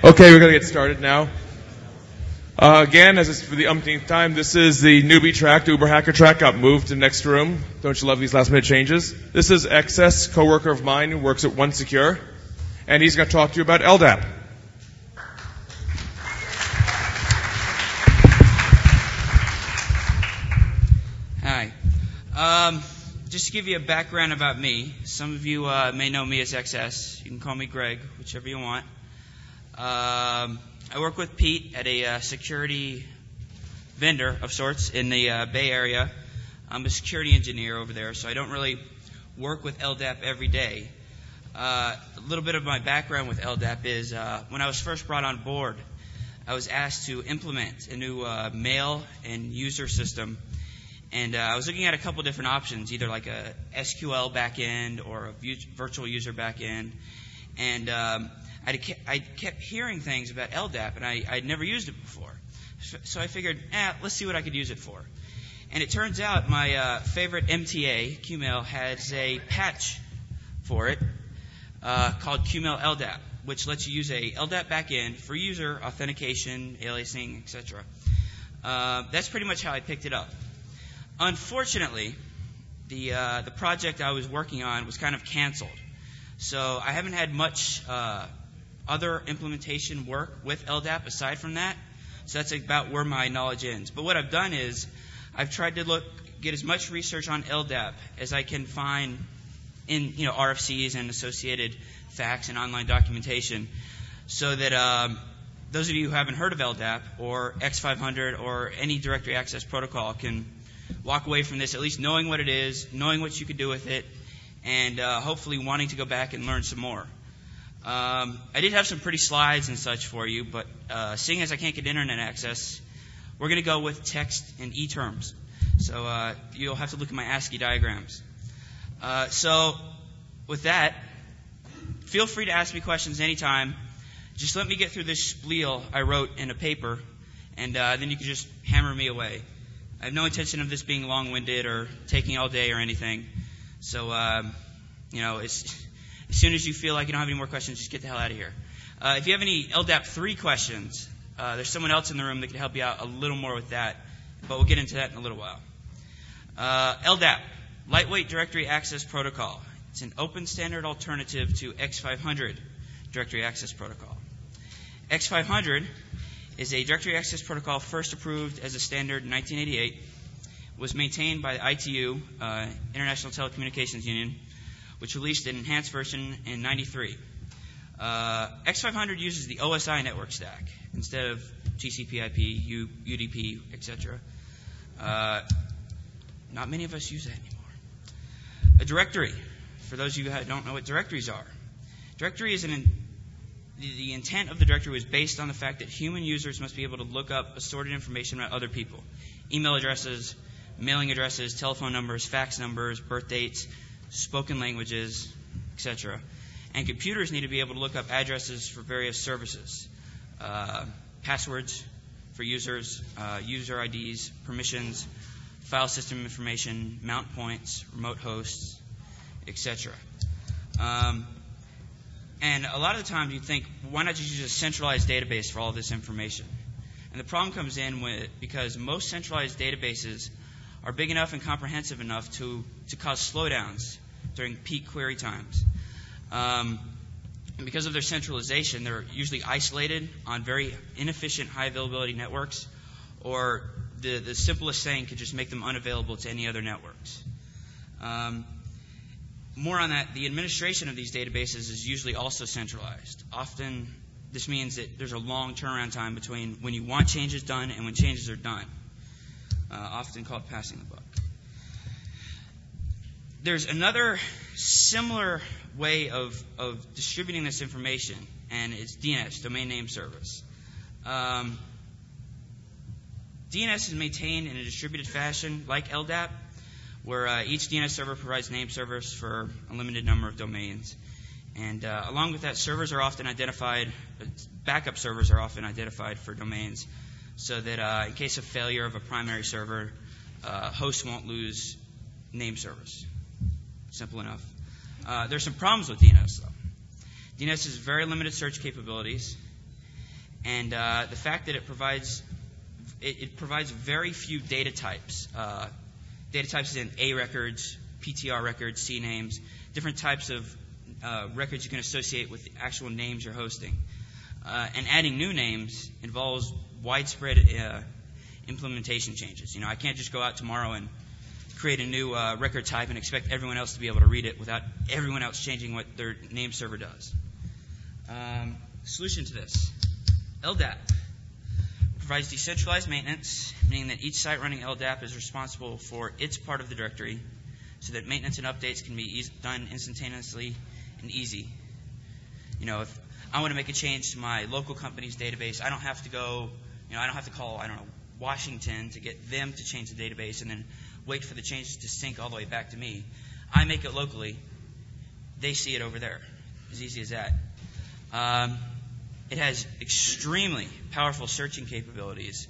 Okay, we're going to get started now. Again, as it's for the umpteenth time, this is the newbie track. The Uber Hacker track got moved to the next room. Don't you love these last-minute changes? This is XS, coworker of mine who works at One Secure, and he's going to talk to you about LDAP. Hi. Just to give you a background about me, some of you may know me as XS. You can call me Greg, whichever you want. I work with Pete at a security vendor of sorts in the Bay Area. I'm a security engineer over there, so I don't really work with LDAP every day. A little bit of my background with LDAP is when I was first brought on board, I was asked to implement a new mail and user system. And I was looking at a couple different options, either like a SQL backend or a virtual user backend. And I kept hearing things about LDAP, and I'd never used it before. So I figured, let's see what I could use it for. And it turns out my favorite MTA, QMail, has a patch for it called QMail LDAP, which lets you use a LDAP backend for user authentication, aliasing, etc. That's pretty much how I picked it up. Unfortunately, the project I was working on was kind of canceled. So I haven't had much other implementation work with LDAP aside from that. So that's about where my knowledge ends. But what I've done is I've tried to get as much research on LDAP as I can find in RFCs and associated facts and online documentation, so that those of you who haven't heard of LDAP or X500 or any directory access protocol can walk away from this at least knowing what it is, knowing what you could do with it, and hopefully wanting to go back and learn some more. I did have some pretty slides and such for you, but seeing as I can't get internet access, we're going to go with text and e-terms. So you'll have to look at my ASCII diagrams. So with that, feel free to ask me questions anytime. Just let me get through this spiel I wrote in a paper, and then you can just hammer me away. I have no intention of this being long-winded or taking all day or anything. So, as soon as you feel like you don't have any more questions, just get the hell out of here. If you have any LDAP 3 questions, there's someone else in the room that can help you out a little more with that, but we'll get into that in a little while. LDAP, Lightweight Directory Access Protocol. It's an open standard alternative to X500 Directory Access Protocol. X500 is a directory access protocol first approved as a standard in 1988, was maintained by the ITU, International Telecommunications Union, which released an enhanced version in 93. X500 uses the OSI network stack instead of TCP/IP, UDP, etc. Not many of us use that anymore. A directory, for those of you who don't know what directories are. Directory is the intent of the directory was based on the fact that human users must be able to look up assorted information about other people. Email addresses, mailing addresses, telephone numbers, fax numbers, birth dates, spoken languages, etc. And computers need to be able to look up addresses for various services. Passwords for users, user IDs, permissions, file system information, mount points, remote hosts, etc. And a lot of the time you think, why not just use a centralized database for all this information? And the problem comes in because most centralized databases are big enough and comprehensive enough to cause slowdowns during peak query times. And because of their centralization, they're usually isolated on very inefficient high availability networks, or the simplest thing could just make them unavailable to any other networks. More on that, the administration of these databases is usually also centralized. Often, this means that there's a long turnaround time between when you want changes done and when changes are done, often called passing the buck. There's another similar way of distributing this information, and it's DNS, Domain Name Service. DNS is maintained in a distributed fashion like LDAP, where each DNS server provides name servers for a limited number of domains. And along with that, servers are often identified, backup servers are often identified for domains, so that in case of failure of a primary server, hosts won't lose name servers. Simple enough. There's some problems with DNS, though. DNS has very limited search capabilities. And the fact that it provides very few data types. Data types in A records, PTR records, C names, different types of records you can associate with the actual names you're hosting. And adding new names involves widespread implementation changes. I can't just go out tomorrow and create a new record type and expect everyone else to be able to read it without everyone else changing what their name server does. Solution to this: LDAP provides decentralized maintenance, meaning that each site running LDAP is responsible for its part of the directory, so that maintenance and updates can be done instantaneously and easy. If I want to make a change to my local company's database, I don't have to go, I don't have to call, Washington to get them to change the database and then wait for the changes to sync all the way back to me. I make it locally. They see it over there. As easy as that. It has extremely powerful searching capabilities.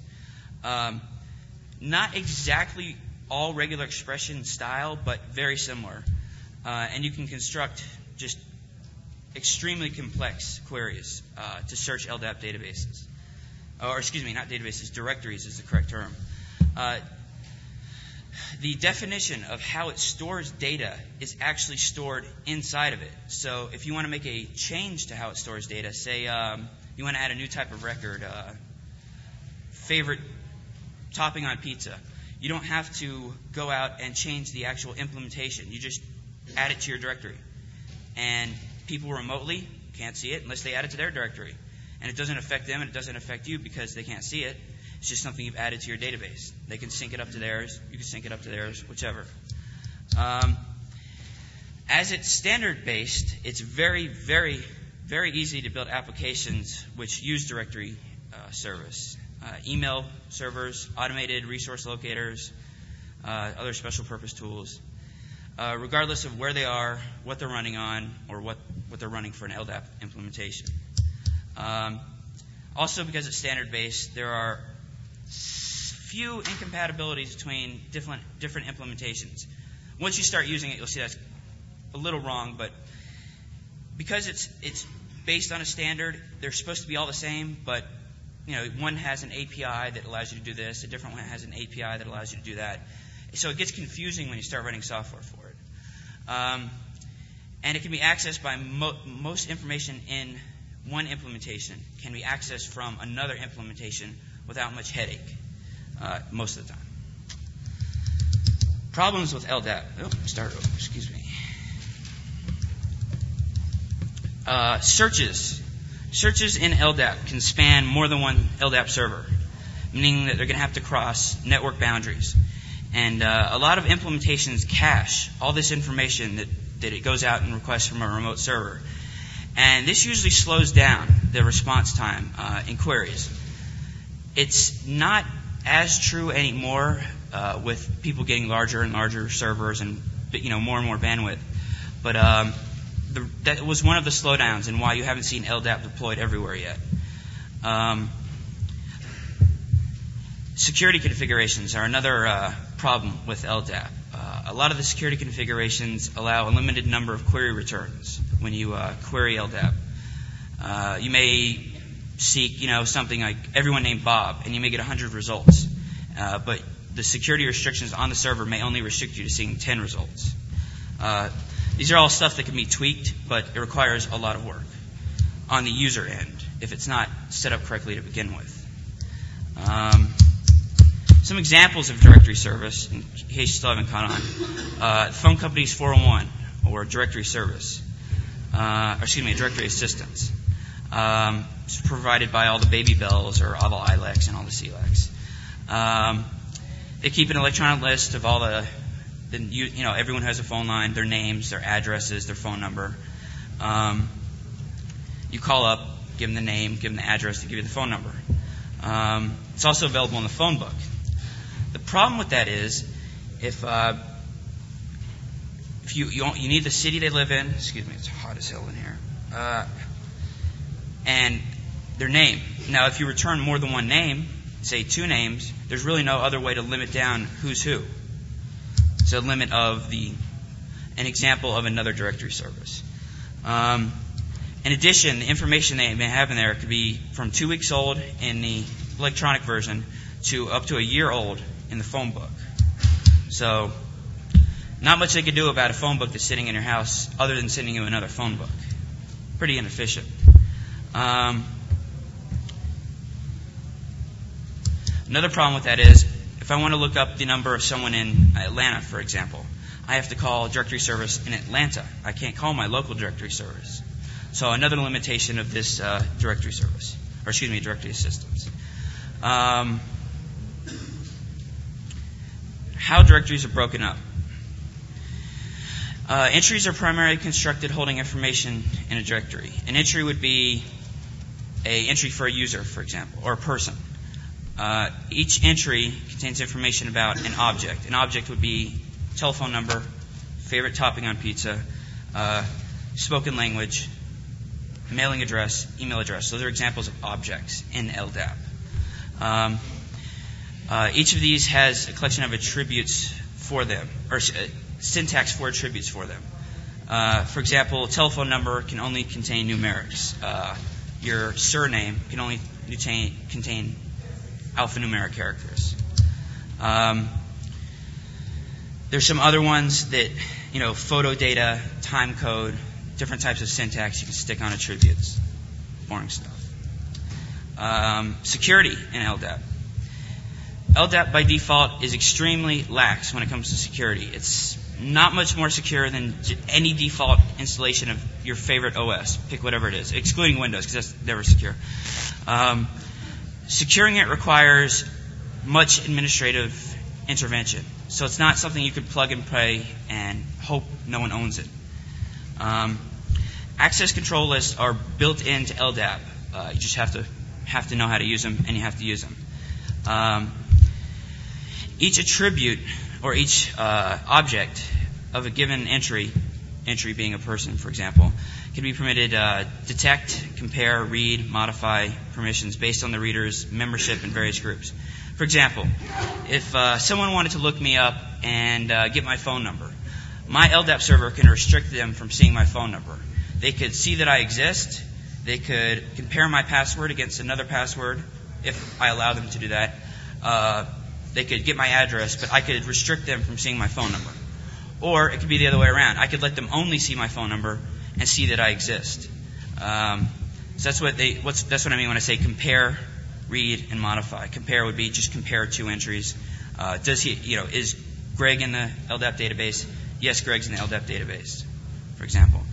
Not exactly all regular expression style, but very similar. And you can construct just extremely complex queries to search LDAP databases. Or excuse me, not databases, directories is the correct term. The definition of how it stores data is actually stored inside of it. So if you want to make a change to how it stores data, say you want to add a new type of record, favorite topping on pizza, you don't have to go out and change the actual implementation. You just add it to your directory. And people remotely can't see it unless they add it to their directory. And it doesn't affect them and it doesn't affect you because they can't see it. It's just something you've added to your database. They can sync it up to theirs. You can sync it up to theirs, whichever. As it's standard-based, it's very, very, very easy to build applications which use directory service. Email servers, automated resource locators, other special purpose tools, regardless of where they are, what they're running on, or what they're running for an LDAP implementation. Also, because it's standard-based, there are few incompatibilities between different implementations. Once you start using it, you'll see that's a little wrong, but because it's based on a standard, they're supposed to be all the same, but one has an API that allows you to do this, a different one has an API that allows you to do that. So it gets confusing when you start writing software for it. And it can be accessed by most information in one implementation can be accessed from another implementation without much headache, most of the time. Problems with LDAP. Start over, excuse me. Searches. Searches in LDAP can span more than one LDAP server, meaning that they're going to have to cross network boundaries. And a lot of implementations cache all this information that it goes out and requests from a remote server. And this usually slows down the response time in queries. It's not as true anymore with people getting larger and larger servers and more and more bandwidth. But that was one of the slowdowns and why you haven't seen LDAP deployed everywhere yet. Security configurations are another problem with LDAP. A lot of the security configurations allow a limited number of query returns when you query LDAP. You may seek, something like everyone named Bob, and you may get 100 results. But the security restrictions on the server may only restrict you to seeing 10 results. These are all stuff that can be tweaked, but it requires a lot of work on the user end if it's not set up correctly to begin with. Some examples of directory service, in case you still haven't caught on. The phone company's 401, or directory service. Directory assistance. It's provided by all the Baby Bells, or all the ILECs and all the CLECs. They keep an electronic list of all everyone has a phone line, their names, their addresses, their phone number. You call up, give them the name, give them the address, they give you the phone number. It's also available in the phone book. The problem with that is if you need the city they live in, excuse me, it's hot as hell in here, and their name. Now, if you return more than one name, say 2 names, there's really no other way to limit down who's who. It's a limit of an example of another directory service. In addition, the information they may have in there could be from 2 weeks old in the electronic version to up to a year old in the phone book. So, not much they could do about a phone book that's sitting in your house other than sending you another phone book. Pretty inefficient. Another problem with that is, if I want to look up the number of someone in Atlanta, for example, I have to call directory service in Atlanta. I can't call my local directory service. So another limitation of this directory service, or excuse me, directory assistance. How directories are broken up. Entries are primarily constructed holding information in a directory. An entry would be an entry for a user, for example, or a person. Each entry contains information about an object. An object would be telephone number, favorite topping on pizza, spoken language, mailing address, email address. Those are examples of objects in LDAP. Each of these has a collection of attributes for them, or syntax for attributes for them. For example, a telephone number can only contain numerics. Your surname can only contain alphanumeric characters. There's some other ones that, photo data, time code, different types of syntax you can stick on attributes. Boring stuff. Security in LDAP. LDAP by default is extremely lax when it comes to security. It's not much more secure than any default installation of your favorite OS. Pick whatever it is, excluding Windows, because that's never secure. Securing it requires much administrative intervention. So it's not something you could plug and play and hope no one owns it. Access control lists are built into LDAP. You just have to know how to use them, and you have to use them. Each attribute or each object of a given entry being a person, for example, can be permitted detect, compare, read, modify permissions based on the reader's membership in various groups. For example, if someone wanted to look me up and get my phone number, my LDAP server can restrict them from seeing my phone number. They could see that I exist. They could compare my password against another password if I allow them to do that. They could get my address, but I could restrict them from seeing my phone number. Or it could be the other way around. I could let them only see my phone number and see that I exist. So that's what I mean when I say compare, read, and modify. Compare would be just compare two entries. Is Greg in the LDAP database? Yes, Greg's in the LDAP database, for example.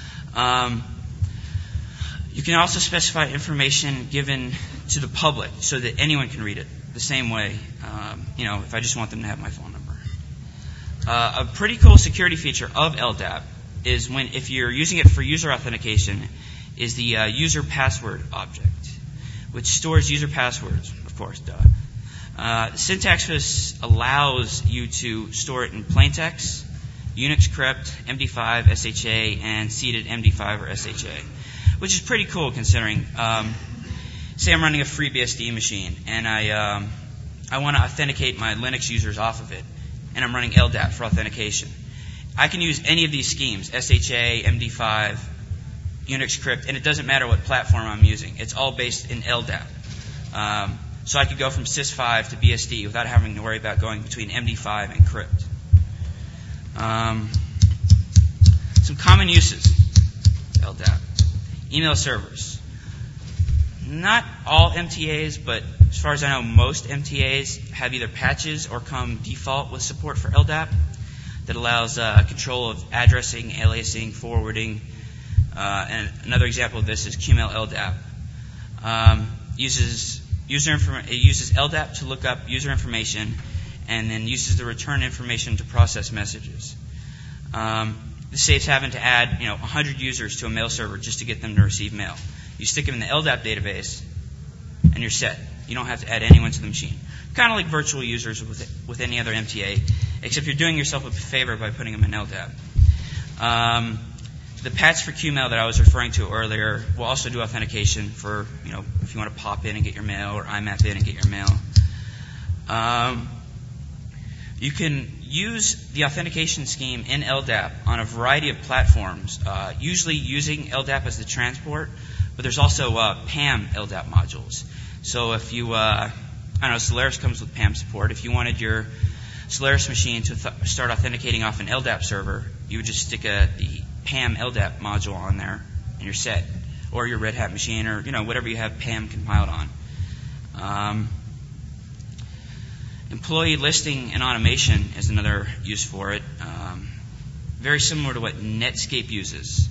You can also specify information given to the public so that anyone can read it the same way, if I just want them to have my phone number. A pretty cool security feature of LDAP is if you're using it for user authentication, is the user password object, which stores user passwords, of course, duh. The syntax for this allows you to store it in plain text, Unix crypt, MD5, SHA, and seeded MD5 or SHA, which is pretty cool considering, say I'm running a FreeBSD machine and I want to authenticate my Linux users off of it, and I'm running LDAP for authentication. I can use any of these schemes, SHA, MD5, Unix crypt, and it doesn't matter what platform I'm using. It's all based in LDAP. So I could go from sys5 to BSD without having to worry about going between MD5 and crypt. Some common uses of LDAP. Email servers. Not all MTAs, but as far as I know, most MTAs have either patches or come default with support for LDAP that allows control of addressing, aliasing, forwarding. And another example of this is QMail LDAP. It uses LDAP to look up user information and then uses the return information to process messages. This saves having to add 100 users to a mail server just to get them to receive mail. You stick them in the LDAP database and you're set. You don't have to add anyone to the machine. Kind of like virtual users with any other MTA, except you're doing yourself a favor by putting them in LDAP. The patch for QMail that I was referring to earlier will also do authentication for, if you want to pop in and get your mail or IMAP in and get your mail. You can use the authentication scheme in LDAP on a variety of platforms, usually using LDAP as the transport, but there's also PAM LDAP modules. So if you, Solaris comes with PAM support. If you wanted your Solaris machine to start authenticating off an LDAP server, you would just stick the PAM LDAP module on there, and you're set. Or your Red Hat machine, or whatever you have PAM compiled on. Employee listing and automation is another use for it. Very similar to what Netscape uses.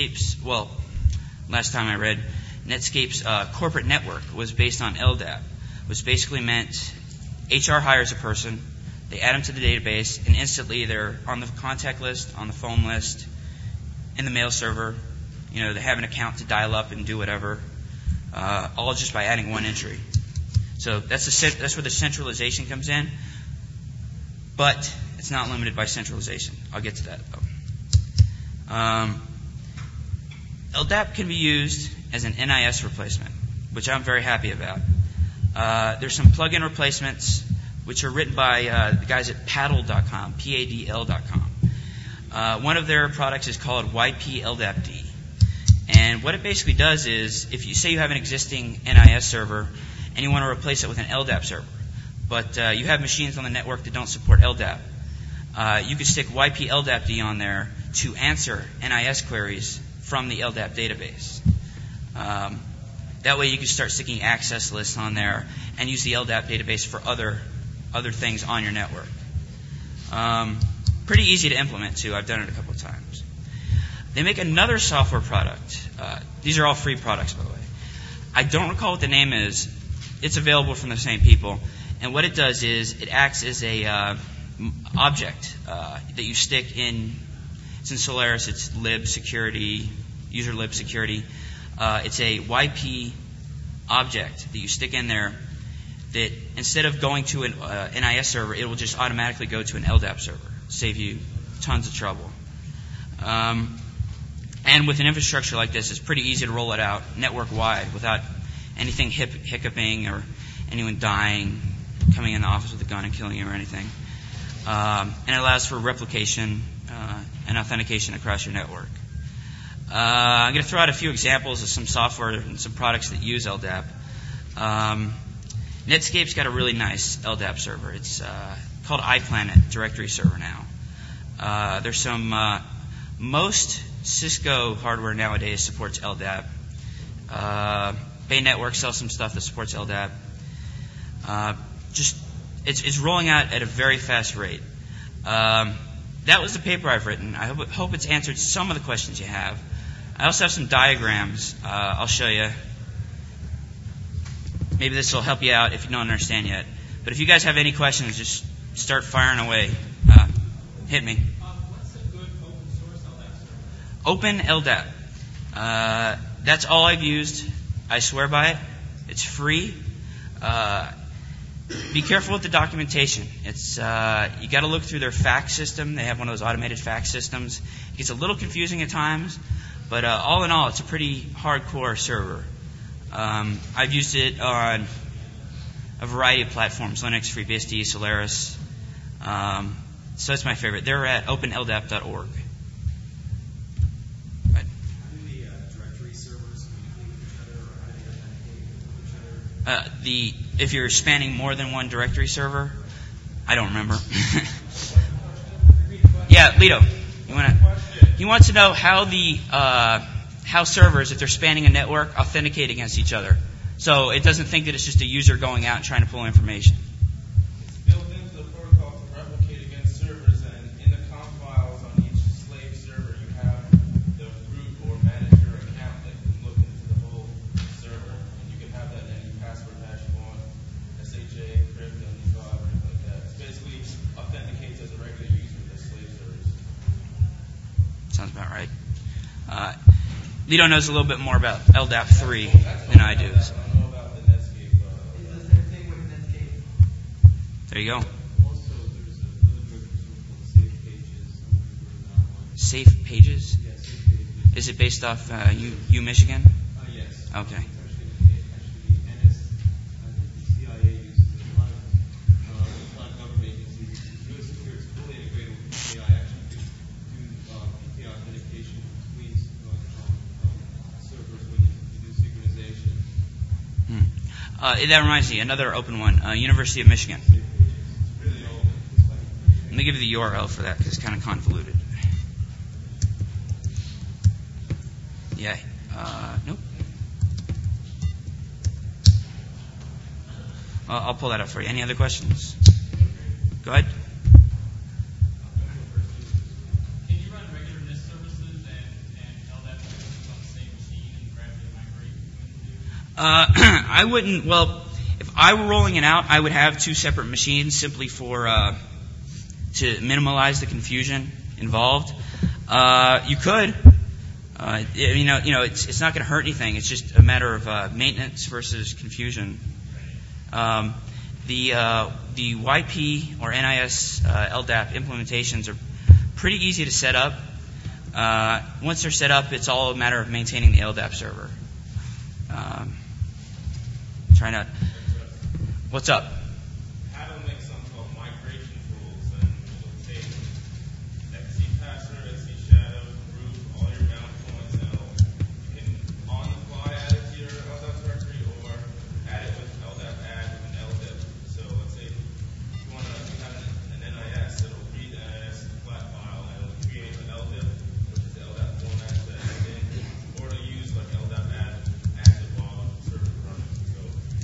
Last time I read, Netscape's corporate network was based on LDAP, which basically meant HR hires a person, they add them to the database, and instantly they're on the contact list, on the phone list, in the mail server. They have an account to dial up and do whatever, all just by adding one entry. So that's where the centralization comes in, but it's not limited by centralization. I'll get to that, though. LDAP can be used as an NIS replacement, which I'm very happy about. There's some plugin replacements, which are written by the guys at Paddle.com, PADL.com. One of their products is called YP LDAP-D. And what it basically does is, if you say you have an existing NIS server and you want to replace it with an LDAP server, but you have machines on the network that don't support LDAP, you could stick YP LDAP-D on there to answer NIS queries from the LDAP database. That way you can start sticking access lists on there and use the LDAP database for other things on your network. Pretty easy to implement, too. I've done it a couple of times. They make another software product. These are all free products, by the way. I don't recall what the name is. It's available from the same people. And what it does is it acts as a object that you stick in. It's in Solaris. It's lib security, user lib security. It's a YP object that you stick in there that instead of going to an NIS server, it will just automatically go to an LDAP server. Save you tons of trouble. And with an infrastructure like this, it's pretty easy to roll it out network-wide without anything hiccuping or anyone dying, coming in the office with a gun and killing you or anything. And it allows for replication and authentication across your network. I'm going to throw out a few examples of some software and some products that use LDAP. Netscape's got a really nice LDAP server. It's called iPlanet Directory Server now. There's some most Cisco hardware nowadays supports LDAP. Bay Network sells some stuff that supports LDAP. It's rolling out at a very fast rate. That was the paper I've written. I hope it's answered some of the questions you have. I also have some diagrams I'll show you. Maybe this will help you out if you don't understand yet. But if you guys have any questions, just start firing away. Hit me. What's a good open source LDAP server? Open LDAP. That's all I've used. I swear by it. It's free. Be careful with the documentation. It's you got to look through their fax system. They have one of those automated fax systems. It gets a little confusing at times, but all in all, it's a pretty hardcore server. I've used it on a variety of platforms: Linux, FreeBSD, Solaris. So that's my favorite. They're at openldap.org. How do the directory servers communicate with each other, or how do they authenticate with each other? If you're spanning more than one directory server, I don't remember. Yeah, Lito, he wants to know how how servers, if they're spanning a network, authenticate against each other. So it doesn't think that it's just a user going out and trying to pull information. It's built into the protocol to replicate against servers, and in the conf files on each slave server, you have the root or manager account that can look into the whole server. And you can have that in any password hash you want, SHA, crypt, MD5, or anything like that. It basically authenticates as a regular user with the slave servers. Sounds about right. Lito knows a little bit more about LDAP 3 than I do. I don't know about the Netscape. It's the same thing with Netscape. There you go. Also, there's another directory server called Safe Pages. Safe Pages? Yeah, Safe Pages. Is it based off U Michigan? Yes. Okay. Actually, NS, I think the CIA uses it. A lot of government agencies use That reminds me, another open one, University of Michigan. Let me give you the URL for that because it's kind of convoluted. Yeah. Nope. I'll pull that up for you. Any other questions? Go ahead. Can you run regular NIST services and LDAP services on the same machine and gradually migrate between the two? I wouldn't. Well, if I were rolling it out, I would have two separate machines simply for to minimize the confusion involved. You could. It's not going to hurt anything. It's just a matter of maintenance versus confusion. The YP or NIS LDAP implementations are pretty easy to set up. Once they're set up, it's all a matter of maintaining the LDAP server. What's up? How to make something called migration tools, and it'll take XC Passer, XC Shadow, Root, all your mount points, and you can on the fly add it to your LDAP directory or add it with LDAP add with an LDIP. So let's say you want to have an NIS, it'll read the NIS flat file and it'll create an LDIP, which is the LDAP format to add in, or to use like LDAP add active while the server's running. So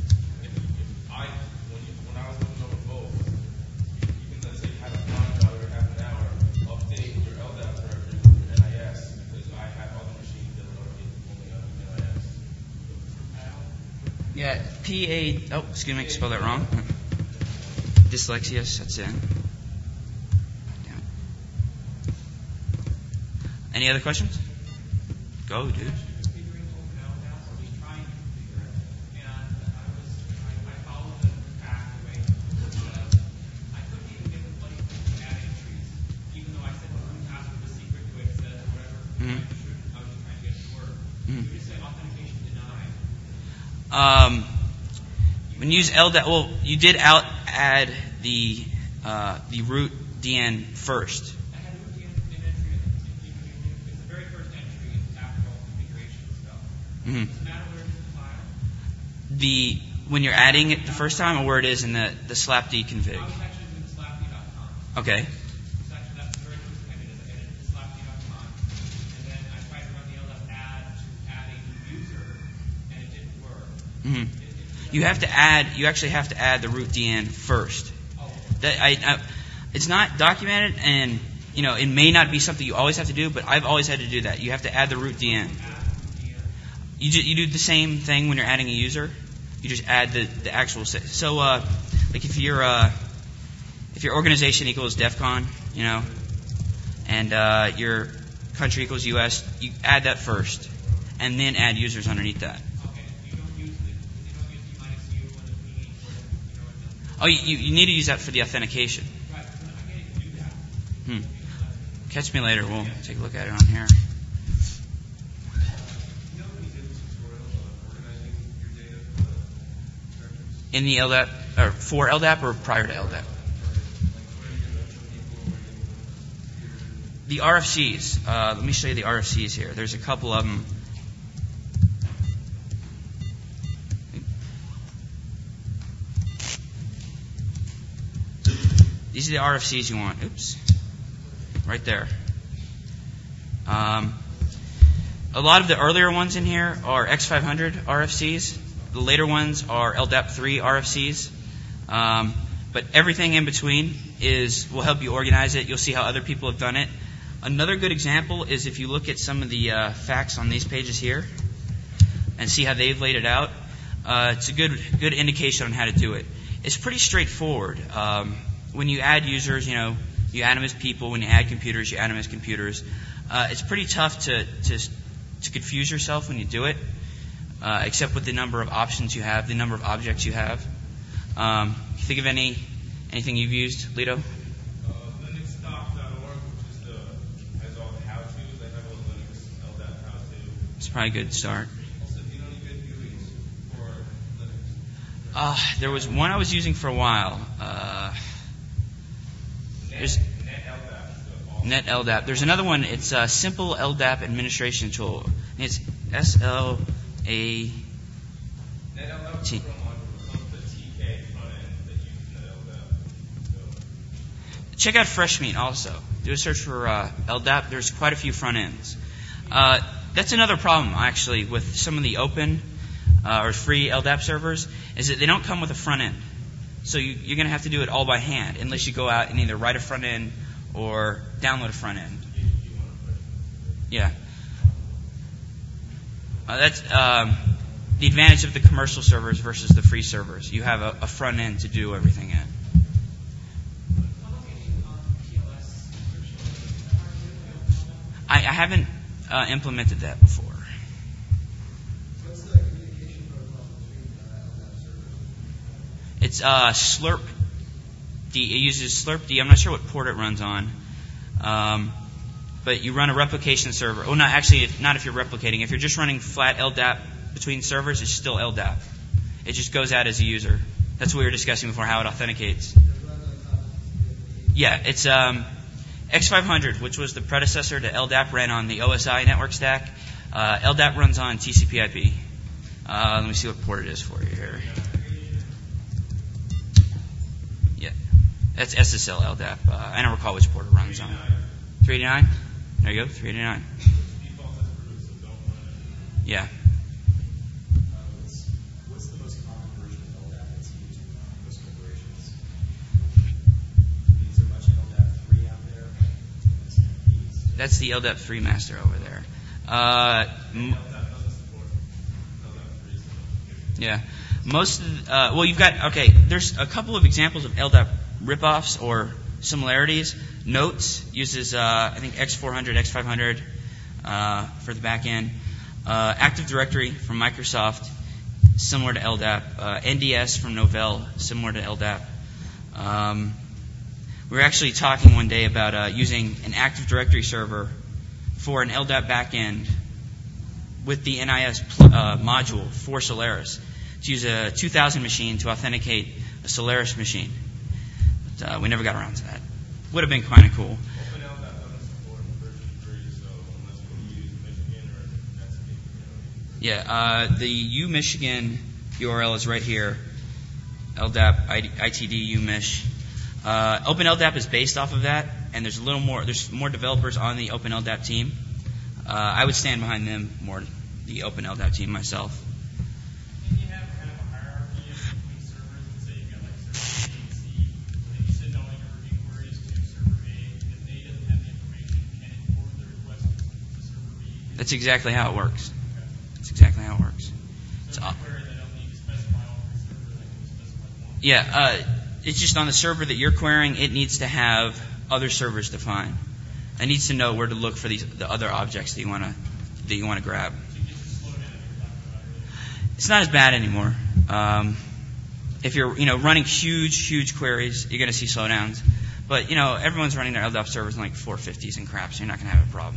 when I was looking over both, you can let's say have a prompt every half an hour, update your LDAP directory with your NIS, because I have other machines that would update only on NIS. Yeah, PA. Oh, excuse me, spell that wrong. Dyslexia sets in. Damn it. Any other questions? Go, dude. When you use LDAP, well, you did add the root DN first. I had root DN entry it's the very first entry after all configuration stuff. Mm-hmm. Does it matter where it is in the file? When you're adding it the first time, or where it is in the slapd config? I was actually doing slapd.com. Okay. That's the very first thing I did is I edited the slapd.com, and then I tried to run the LDAP add to add a new user, and it didn't work. Mm-hmm. You actually have to add the root DN first. It's not documented, and it may not be something you always have to do, but I've always had to do that. You have to add the root DN. You do the same thing when you're adding a user. You just add the actual. So like if your organization equals DEFCON, and your country equals US, you add that first, and then add users underneath that. Oh, you need to use that for the authentication. Catch me later. We'll take a look at it on here. In the LDAP, or for LDAP, or prior to LDAP? The RFCs. Let me show you the RFCs here. There's a couple of them. These are the RFCs you want. Oops. Right there. A lot of the earlier ones in here are X500 RFCs. The later ones are LDAP 3 RFCs. But everything in between will help you organize it. You'll see how other people have done it. Another good example is if you look at some of the facts on these pages here and see how they've laid it out. It's a good indication on how to do it. It's pretty straightforward. When you add users, you add them as people. When you add computers, you add them as computers. It's pretty tough to confuse yourself when you do it, except with the number of options you have, the number of objects you have. Can you think of anything you've used, Lito? LinuxDoc.org, which has all the how-tos. They have a Linux LDAP how-to. It's probably a good start. Also, do you know any good GUIs for Linux? There was one I was using for a while. Net LDAP. There's another one. It's a simple LDAP administration tool. It's SLA. NetLDAP is a pro module. check out FreshMeat also. Do a search for LDAP. There's quite a few front ends. That's another problem, actually, with some of the open or free LDAP servers, is that they don't come with a front end. So you're going to have to do it all by hand, unless you go out and either write a front end or download a front end. Yeah. That's the advantage of the commercial servers versus the free servers. You have a front end to do everything in. I haven't implemented that before. What's the communication protocol between LDAP servers? It's Slurp D. It uses Slurp D. I'm not sure what port it runs on. But you run a replication server. Oh, no, actually, not if you're replicating. If you're just running flat LDAP between servers, it's still LDAP. It just goes out as a user. That's what we were discussing before, how it authenticates. Yeah, it's X500, which was the predecessor to LDAP, ran on the OSI network stack. LDAP runs on TCP/IP. Let me see what port it is for you here. Yeah, that's SSL LDAP. I don't recall which port it runs on. 389? There you go, 389. Yeah. What's the most common version of LDAP that's used in most corporations? Is there much LDAP 3 out there? That's the LDAP 3 master over there. Yeah. Most of well, you've got, okay, there's a couple of examples of LDAP ripoffs or similarities. Notes uses, I think, X400, X500 for the back end. Active Directory from Microsoft, similar to LDAP. NDS from Novell, similar to LDAP. We were actually talking one day about using an Active Directory server for an LDAP backend with the NIS module for Solaris, to use a 2000 machine to authenticate a Solaris machine. But we never got around to that. Would have been kind of cool. OpenLDAP doesn't support version 3, so unless we use Michigan or Netscape. Yeah, the UMichigan URL is right here. LDAP ITD UMich. OpenLDAP is based off of that, and there's more developers on the OpenLDAP team. I would stand behind them more, the OpenLDAP team myself. Can you have kind of a hierarchy between servers and say you've got like server A and C, and you send all your review queries to server A, if A doesn't have the information, can it forward the request to server B? That's exactly how it works. That's exactly how it works. So if you query, they don't need to specify all three servers, they can just specify one. Yeah, it's just on the server that you're querying, it needs to have other servers defined. It needs to know where to look for the other objects that you want to grab. It's not as bad anymore. If you're running huge queries, you're going to see slowdowns. But everyone's running their LDAP servers in like 450s and crap, so you're not going to have a problem.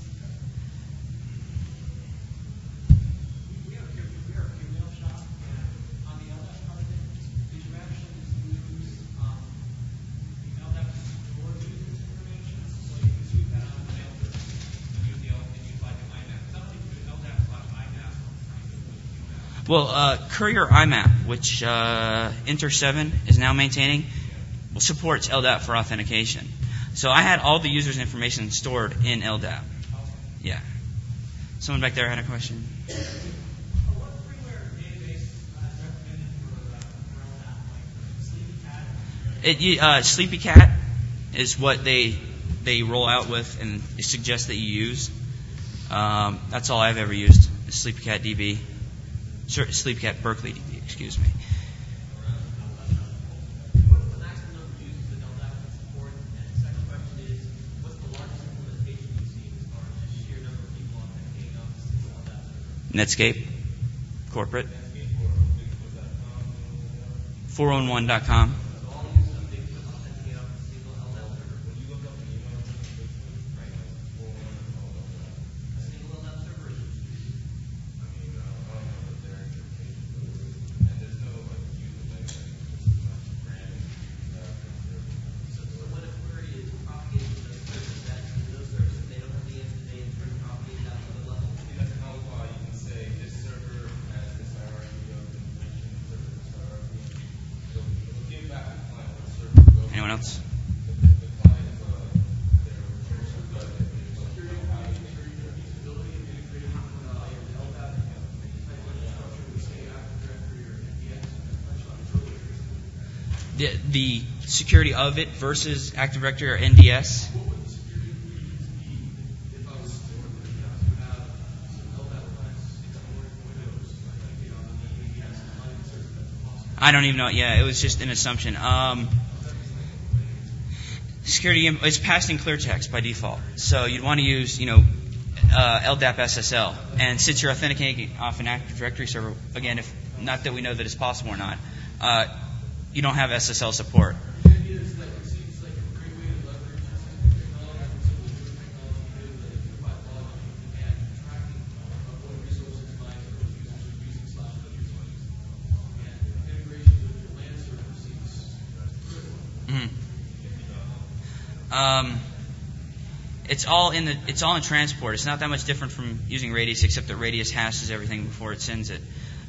We are a female shop, and on the LDAP part of it, did you actually use the LDAP for users information? So you can sweep that on the mail and use like an IMAP. It's not like you do LDAP/IMAP or trying to do it. Well, Courier IMAP, which Inter7 is now maintaining, supports LDAP for authentication. So I had all the users' information stored in LDAP. Yeah. Someone back there had a question. What freeware database is recommended for LDAP, like SleepyCat? SleepyCat is what they roll out with and suggest that you use. That's all I've ever used, is SleepyCat DB. SleepyCat Berkeley DB, excuse me. What's the maximum number of users that LDAP can support? And the second question is, what's the largest implementation you've seen as far as just sheer number of people authenticating on a single LDAP server? Netscape, corporate. 411.com. So all users are able to authenticate on a single LDAP server. When you look up an email notification, right, a single LDAP server is so when a query is propagated to those servers, that those servers, if they don't have the answer, they in turn propagate that to the level. That's how you can say this server has this hierarchy of information, server this hierarchy. So it'll give back to the client what server goes. Anyone else? The the security of it versus Active Directory or NDS. What would the security be if I was storing it? You have some LDAP clients supporting Windows, like on the ABS client server, that's possible. I don't even know. Yeah, it was just an assumption. Security is passed in clear text by default, so you'd want to use, LDAP SSL. And since you're authenticating off an Active Directory server, again, if not that we know that it's possible or not, you don't have SSL support. The idea is that it seems like a great way to leverage existing technology and some of the newer technology to the unified logging and tracking of what resources clients or users are using / what users. And integration with your LAN server seems critical. It's all in transport. It's not that much different from using Radius, except that Radius hashes everything before it sends it.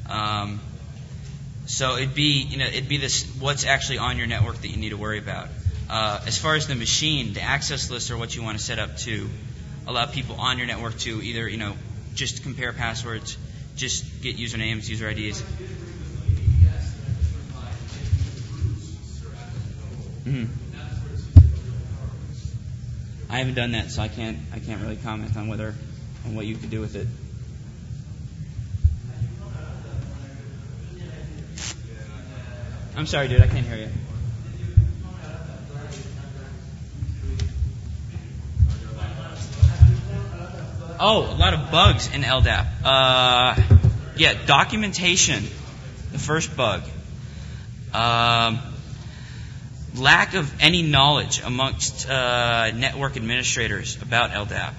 So it'd be this what's actually on your network that you need to worry about. As far as the machine, the access lists are what you want to set up to allow people on your network to either just compare passwords, just get usernames, user IDs. I haven't done that, so I can't really comment on what you could do with it. I'm sorry, dude, I can't hear you. Oh, a lot of bugs in LDAP. Yeah, documentation, the first bug. Lack of any knowledge amongst network administrators about LDAP.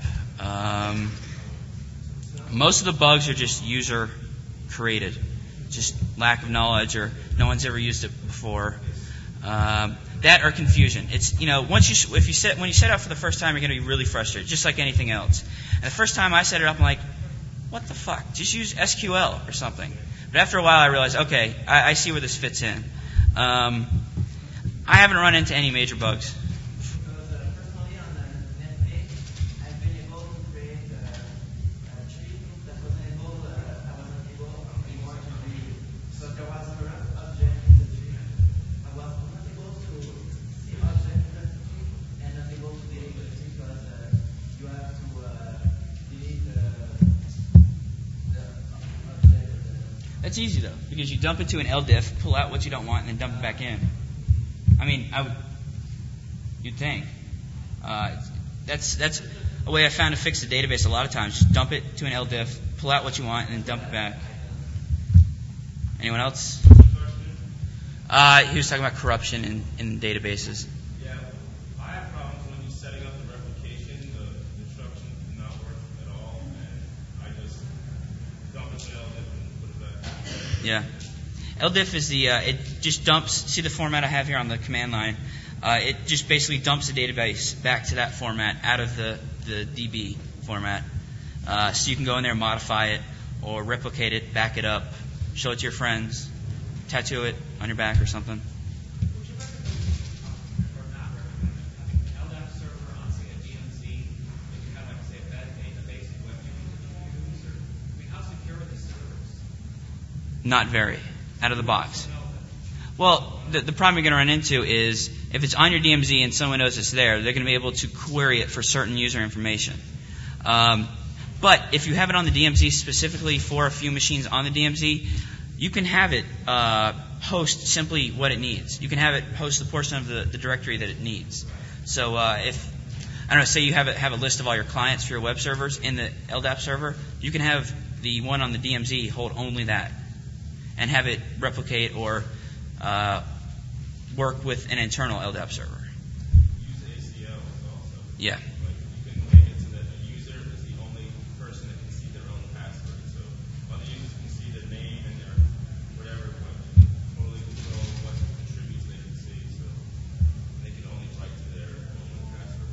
Most of the bugs are just user created, just lack of knowledge, or no one's ever used it before. That or confusion. It's when you set it up for the first time, you're going to be really frustrated, just like anything else. And the first time I set it up, I'm like, what the fuck? Just use SQL or something. But after a while, I realized, okay, I see where this fits in. I haven't run into any major bugs. Personally, on the net page, I've been able to create a tree that wasn't able anymore to be. So there was an object in the tree. I was not able to see object in the tree and not able to delete the tree because you have to delete the object. That's easy though, because you dump it to an LDIF, pull out what you don't want, and then dump it back in. I mean, you'd think. That's a way I found to fix the database a lot of times. Just dump it to an LDIF, pull out what you want, and then dump it back. Anyone else? He was talking about corruption in databases. Yeah, I have problems when you're setting up the replication. The instructions do not work at all, and I just dump it to LDIF and put it back. Yeah. LDIF is it just dumps, see the format I have here on the command line? It just basically dumps the database back to that format out of the DB format. So you can go in there and modify it or replicate it, back it up, show it to your friends, tattoo it on your back or something. Would you recommend or not recommend having an LDAP server on, say, a DMZ, if you have, like, say, a database of web pages that you use? Or, how secure are the servers? Not very. Out of the box. Well, the problem you're going to run into is if it's on your DMZ and someone knows it's there, they're going to be able to query it for certain user information. But if you have it on the DMZ specifically for a few machines on the DMZ, you can have it host simply what it needs. You can have it host the portion of the directory that it needs. So if, I don't know, say you have a list of all your clients for your web servers in the LDAP server, you can have the one on the DMZ hold only that, and have it replicate or work with an internal LDAP server. Use ACL also. Yeah. Like you can make it so that the user is the only person that can see their own password. So other users can see their name and their whatever, but totally control what attributes they can see. So they can only write to their own password.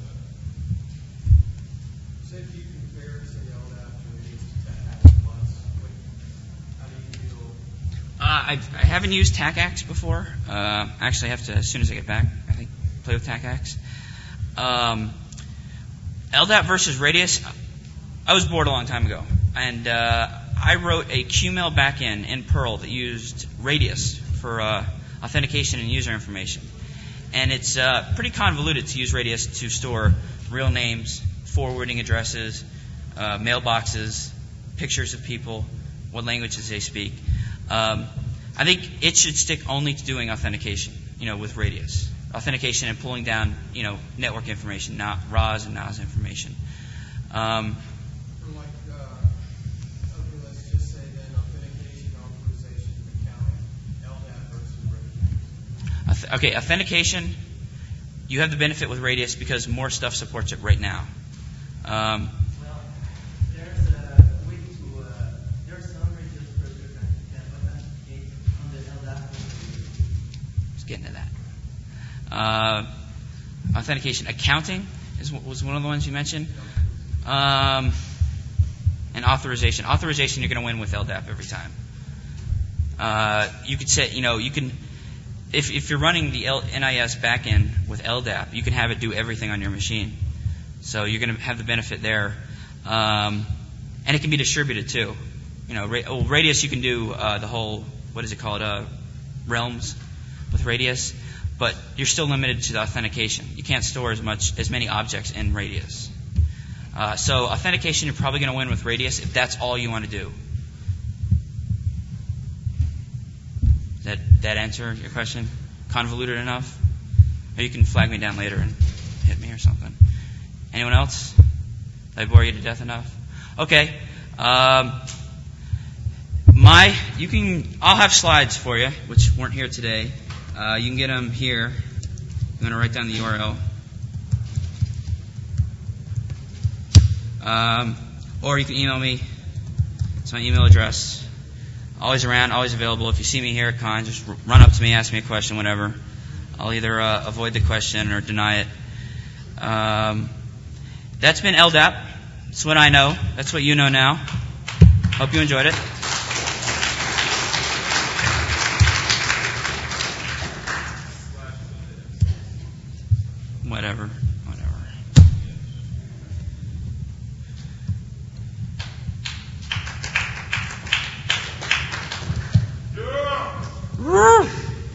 Say if you compare, say, LDAP to Radius to TACACS Plus, how do you feel? I haven't used TACACS before. Actually, I have to, as soon as I get back, I think, play with TACACS. LDAP versus Radius, I was bored a long time ago. And I wrote a QML backend in Perl that used Radius for authentication and user information. And it's pretty convoluted to use Radius to store real names, forwarding addresses, mailboxes, pictures of people, what languages they speak. I think it should stick only to doing authentication, with Radius. Authentication and pulling down, network information, not RAS and NAS information. Let's just say then authentication, authorization, accounting, LDAP versus Radius. Okay, authentication, you have the benefit with Radius because more stuff supports it right now. Well, there's a way to, there are some Radius browsers that can authenticate on the LDAP. Let's get into that. Authentication, accounting was one of the ones you mentioned. And authorization. Authorization, you're going to win with LDAP every time. You could say, you can, if you're running the NIS backend with LDAP, you can have it do everything on your machine. So you're going to have the benefit there. And it can be distributed too. Radius, you can do the whole, what is it called, realms with Radius, but you're still limited to the authentication. You can't store as many objects in Radius. So authentication, you're probably going to win with Radius if that's all you want to do. Does that answer your question? Convoluted enough? Or you can flag me down later and hit me or something. Anyone else? Did I bore you to death enough? Okay. I'll have slides for you, which weren't here today. You can get them here. I'm going to write down the URL. Or you can email me. It's my email address. Always around, always available. If you see me here at Con, just run up to me, ask me a question, whatever. I'll either avoid the question or deny it. That's been LDAP. That's what I know. That's what you know now. Hope you enjoyed it. Whatever.